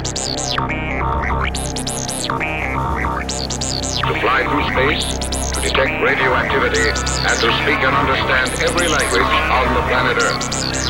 To fly through space, to detect radioactivity, and to speak and understand every language on the planet Earth.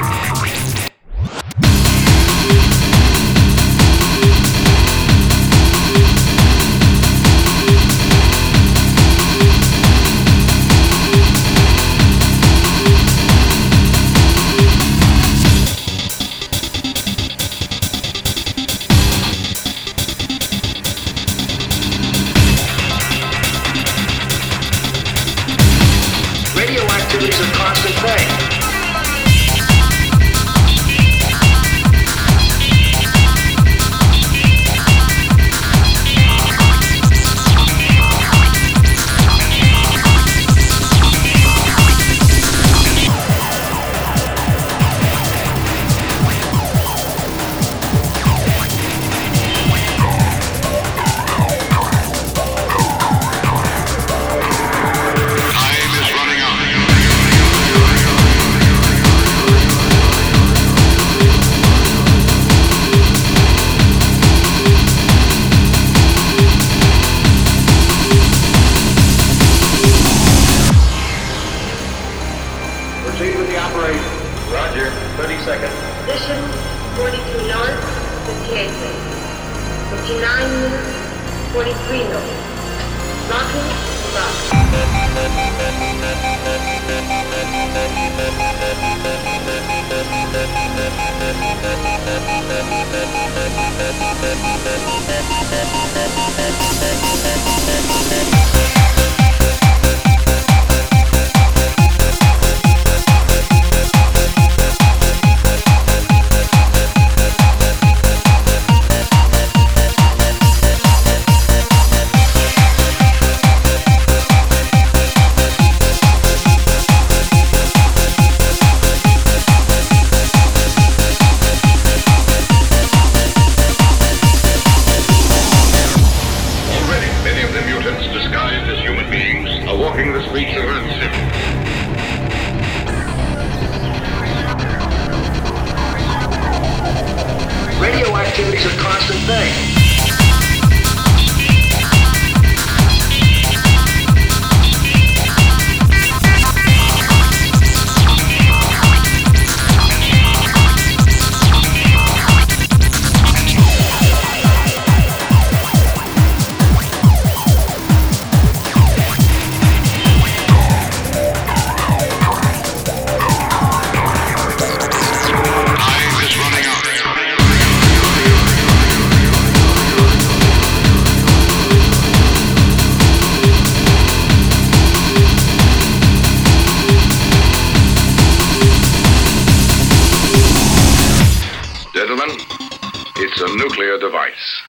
Radioactivity is a constant thing. Proceed with the operation. Roger. 30 seconds. Position 42 north, 58 minutes. 59 minutes, 43 north. Locking, lock. Disguised as human beings are walking the streets of Earth City. Radioactivity is a constant thing. Gentlemen, it's a nuclear device.